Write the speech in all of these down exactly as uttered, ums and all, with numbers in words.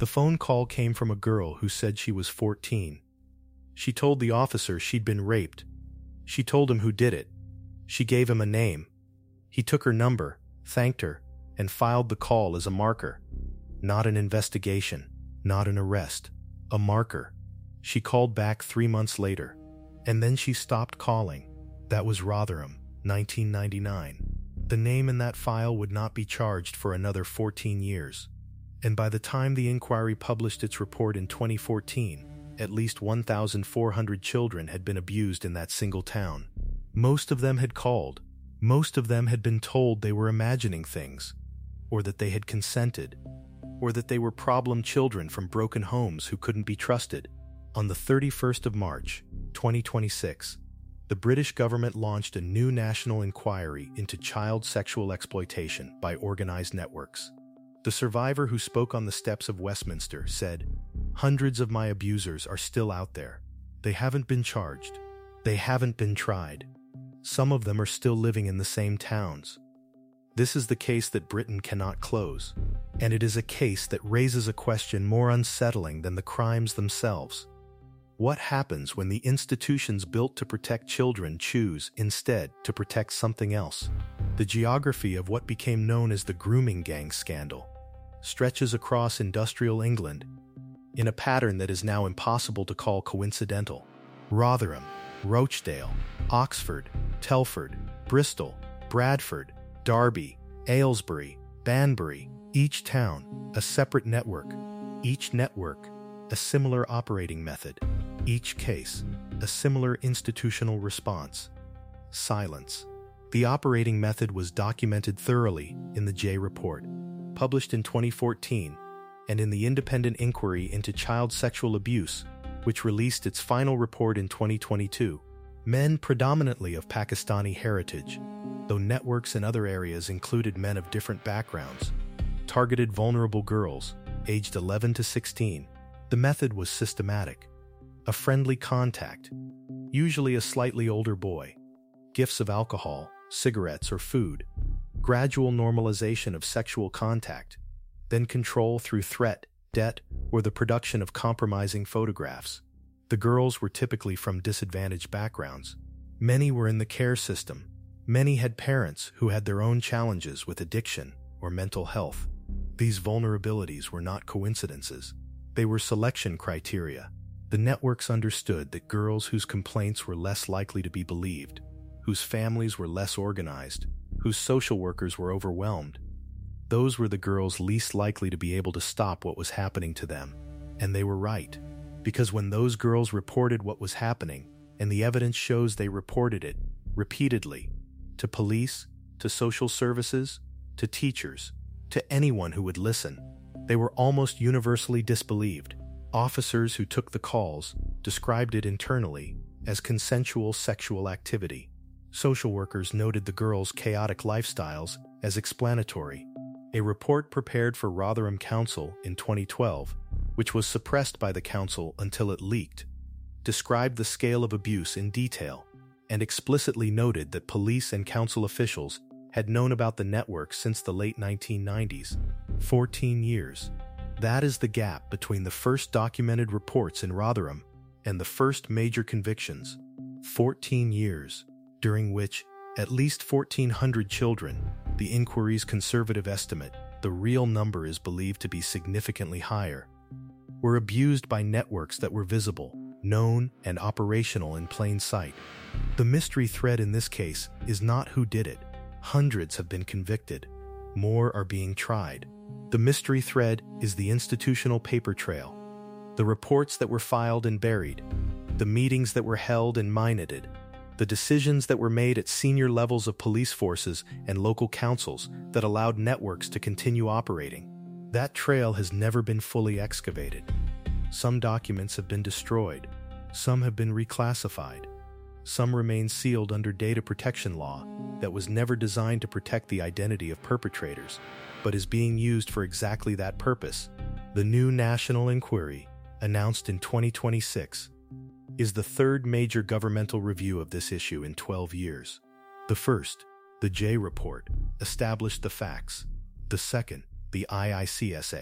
The phone call came from a girl who said she was fourteen. She told the officer she'd been raped. She told him who did it. She gave him a name. He took her number, thanked her, and filed the call as a marker. Not an investigation, not an arrest, a marker. She called back three months later, and then she stopped calling. That was Rotherham, nineteen ninety-nine. The name in that file would not be charged for another fourteen years. And by the time the inquiry published its report in twenty fourteen, at least one thousand four hundred children had been abused in that single town. Most of them had called. Most of them had been told they were imagining things, or that they had consented, or that they were problem children from broken homes who couldn't be trusted. On the thirty-first of March, twenty twenty-six, the British government launched a new national inquiry into child sexual exploitation by organized networks. The survivor who spoke on the steps of Westminster said, "Hundreds of my abusers are still out there. They haven't been charged. They haven't been tried. Some of them are still living in the same towns." This is the case that Britain cannot close, and it is a case that raises a question more unsettling than the crimes themselves. What happens when the institutions built to protect children choose, instead, to protect something else? The geography of what became known as the grooming gang scandal stretches across industrial England in a pattern that is now impossible to call coincidental. Rotherham, Rochdale, Oxford, Telford, Bristol, Bradford, Derby, Aylesbury, Banbury, each town a separate network, each network a similar operating method, each case a similar institutional response. Silence. The operating method was documented thoroughly in the J Report, published in twenty fourteen, and in the Independent Inquiry into Child Sexual Abuse, which released its final report in twenty twenty-two. Men predominantly of Pakistani heritage, though networks in other areas included men of different backgrounds, targeted vulnerable girls, aged eleven to sixteen. The method was systematic. A friendly contact, usually a slightly older boy, gifts of alcohol, cigarettes, or food, gradual normalization of sexual contact, then control through threat, debt, or the production of compromising photographs. The girls were typically from disadvantaged backgrounds. Many were in the care system. Many had parents who had their own challenges with addiction or mental health. These vulnerabilities were not coincidences. They were selection criteria. The networks understood that girls whose complaints were less likely to be believed, whose families were less organized, whose social workers were overwhelmed, those were the girls least likely to be able to stop what was happening to them. And they were right, because when those girls reported what was happening, and the evidence shows they reported it repeatedly, to police, to social services, to teachers, to anyone who would listen, they were almost universally disbelieved. Officers who took the calls described it internally as consensual sexual activity. Social workers noted the girls' chaotic lifestyles as explanatory. A report prepared for Rotherham Council in twenty twelve, which was suppressed by the council until it leaked, described the scale of abuse in detail and explicitly noted that police and council officials had known about the network since the late nineteen nineties. fourteen years. That is the gap between the first documented reports in Rotherham and the first major convictions. fourteen years, during which at least fourteen hundred children, the inquiry's conservative estimate, the real number is believed to be significantly higher, were abused by networks that were visible, known, and operational in plain sight. The mystery thread in this case is not who did it. Hundreds have been convicted. More are being tried. The mystery thread is the institutional paper trail, the reports that were filed and buried, the meetings that were held and minuted, the decisions that were made at senior levels of police forces and local councils that allowed networks to continue operating. That trail has never been fully excavated. Some documents have been destroyed. Some have been reclassified. Some remain sealed under data protection law that was never designed to protect the identity of perpetrators, but is being used for exactly that purpose. The new national inquiry, announced in twenty twenty-six, is the third major governmental review of this issue in twelve years. The first, the J Report, established the facts. The second, the I I C S A,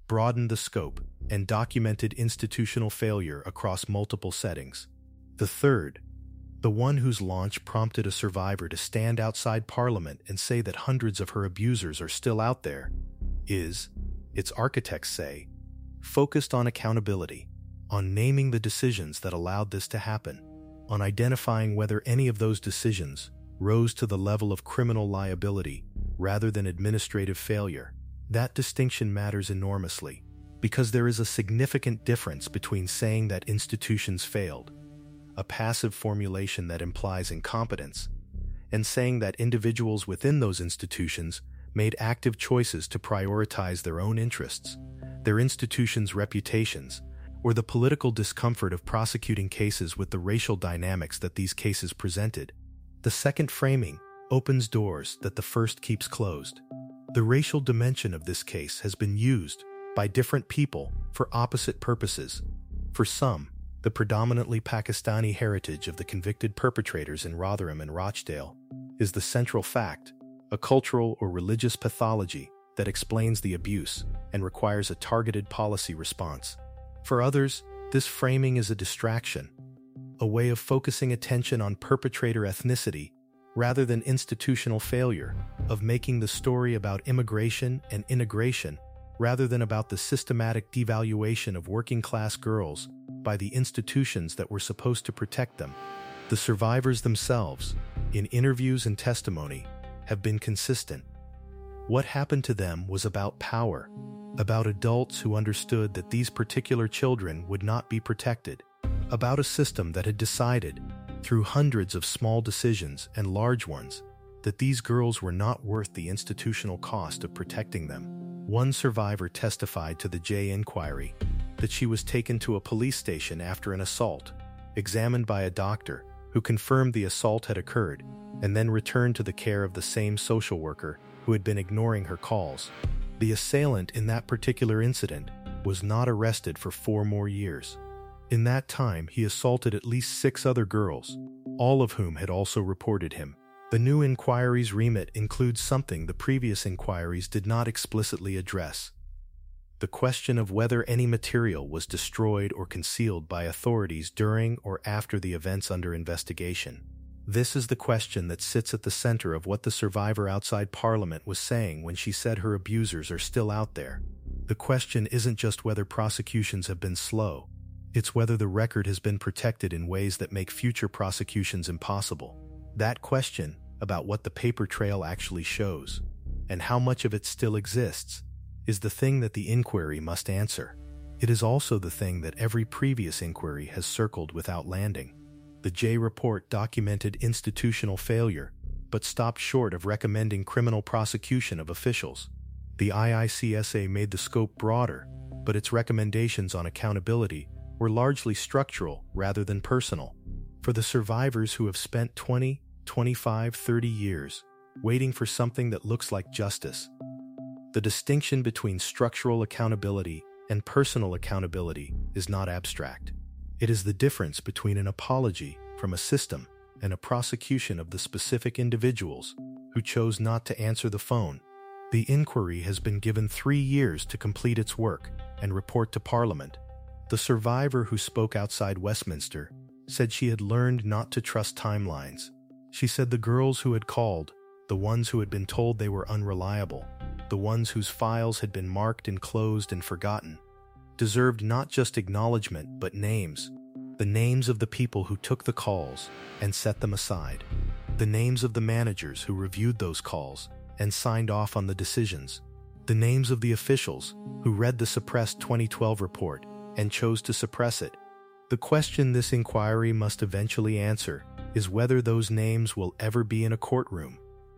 broadened the scope, and documented institutional failure across multiple settings. The third, the one whose launch prompted a survivor to stand outside Parliament and say that hundreds of her abusers are still out there, is, its architects say, focused on accountability, on naming the decisions that allowed this to happen, on identifying whether any of those decisions rose to the level of criminal liability rather than administrative failure. That distinction matters enormously, because there is a significant difference between saying that institutions failed, a passive formulation that implies incompetence, and saying that individuals within those institutions made active choices to prioritize their own interests, their institutions' reputations, or the political discomfort of prosecuting cases with the racial dynamics that these cases presented. The second framing opens doors that the first keeps closed. The racial dimension of this case has been used by different people for opposite purposes. For some, the predominantly Pakistani heritage of the convicted perpetrators in Rotherham and Rochdale is the central fact, a cultural or religious pathology that explains the abuse and requires a targeted policy response. For others, this framing is a distraction, a way of focusing attention on perpetrator ethnicity rather than institutional failure, of making the story about immigration and integration rather than about the systematic devaluation of working-class girls by the institutions that were supposed to protect them. The survivors themselves, in interviews and testimony, have been consistent. What happened to them was about power, about adults who understood that these particular children would not be protected, about a system that had decided, through hundreds of small decisions and large ones, that these girls were not worth the institutional cost of protecting them. One survivor testified to the J Inquiry that she was taken to a police station after an assault, examined by a doctor who confirmed the assault had occurred, and then returned to the care of the same social worker who had been ignoring her calls. The assailant in that particular incident was not arrested for four more years. In that time, he assaulted at least six other girls, all of whom had also reported him. The new inquiry's remit includes something the previous inquiries did not explicitly address: the question of whether any material was destroyed or concealed by authorities during or after the events under investigation. This is the question that sits at the center of what the survivor outside Parliament was saying when she said her abusers are still out there. The question isn't just whether prosecutions have been slow, it's whether the record has been protected in ways that make future prosecutions impossible. That question, about what the paper trail actually shows, and how much of it still exists, is the thing that the inquiry must answer. It is also the thing that every previous inquiry has circled without landing. The J report documented institutional failure, but stopped short of recommending criminal prosecution of officials. The I I C S A made the scope broader, but its recommendations on accountability were largely structural rather than personal. For the survivors who have spent twenty, twenty-five, thirty years waiting for something that looks like justice, the distinction between structural accountability and personal accountability is not abstract. It is the difference between an apology from a system and a prosecution of the specific individuals who chose not to answer the phone. The inquiry has been given three years to complete its work and report to Parliament. The survivor who spoke outside Westminster said she had learned not to trust timelines. She said the girls who had called, the ones who had been told they were unreliable, the ones whose files had been marked and closed and forgotten, deserved not just acknowledgement but names, the names of the people who took the calls and set them aside, the names of the managers who reviewed those calls and signed off on the decisions, the names of the officials who read the suppressed twenty twelve report and chose to suppress it. The question this inquiry must eventually answer is whether those names will ever be in a courtroom,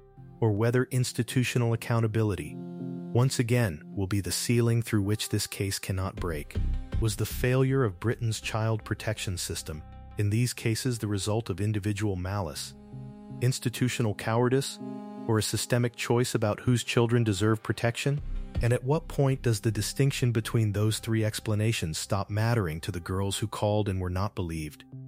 or whether institutional accountability, once again, will be the ceiling through which this case cannot break. Was the failure of Britain's child protection system in these cases the result of individual malice, institutional cowardice, or a systemic choice about whose children deserve protection? And at what point does the distinction between those three explanations stop mattering to the girls who called and were not believed?